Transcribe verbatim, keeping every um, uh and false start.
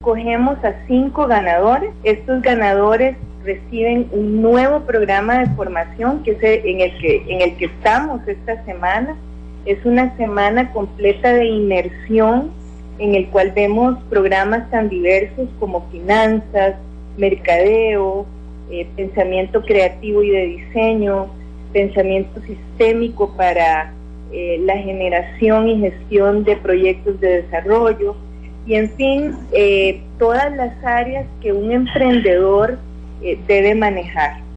escogemos a cinco ganadores. Estos ganadores reciben un nuevo programa de formación que es en el que, en el que estamos esta semana. Es una semana completa de inmersión en el cual vemos programas tan diversos como finanzas, mercadeo, eh, pensamiento creativo y de diseño, pensamiento sistémico para eh, la generación y gestión de proyectos de desarrollo, y en fin, eh, todas las áreas que un emprendedor eh, debe manejar.